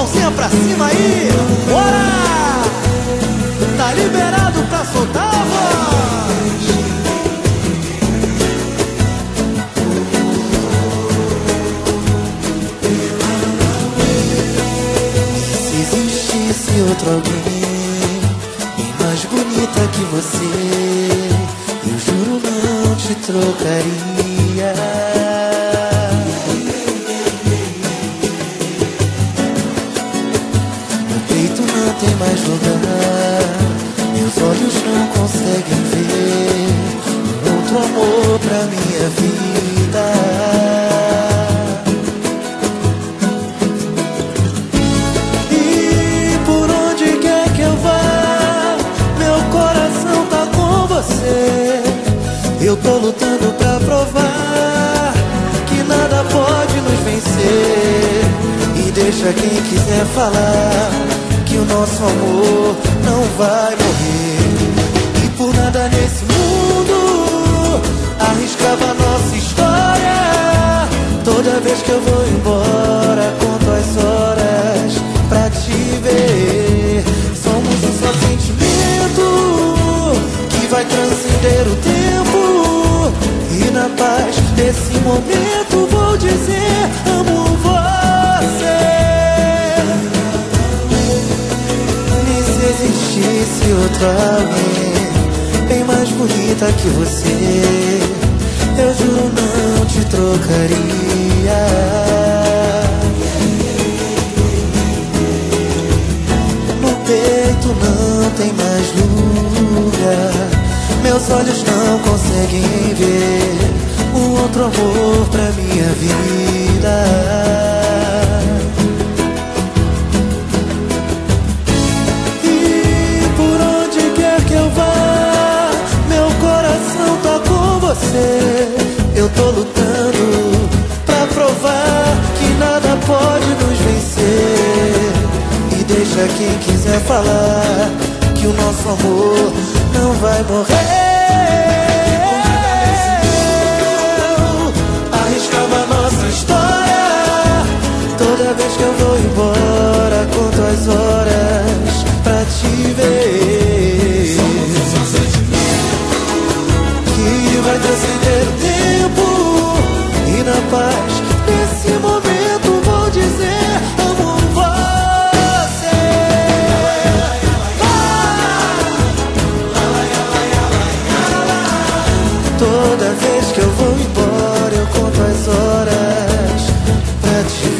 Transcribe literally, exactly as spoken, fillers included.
mãozinha pra cima aí. Bora! Tá liberado pra soltar a voz. Se existisse outro alguém bem mais bonita que você, eu juro não te trocaria. Meu peito não tem mais lugar, meus olhos não conseguem ver outro amor pra minha vida. E por onde quer que eu vá, meu coração tá com você. Eu tô lutando pra provar que nada pode nos vencer. E deixa quem quiser falar que o nosso amor não vai morrer. E por nada nesse mundo arriscava nossa história. Toda vez que eu vou embora, conto as horas pra te ver. Somos um só sentimento que vai transcender o tempo. E na paz desse momento vou dizer: amo você. E se existisse outra alguém bem mais bonita que você, eu juro não te trocaria. No peito não tem mais lugar, meus olhos não conseguem ver um outro amor pra minha vida. E por onde quer que eu vá, meu coração tá com você. Eu tô lutando pra provar que nada pode nos vencer. E deixa quem quiser falar que o nosso amor não vai morrer. Arriscava nossa história. Toda vez que eu vou embora, conto as horas pra te ver. Que vai transcender o tempo. E na paz desse momento vou dizer: amo você. Toda vez que eu vou embora, eu conto as horas pra te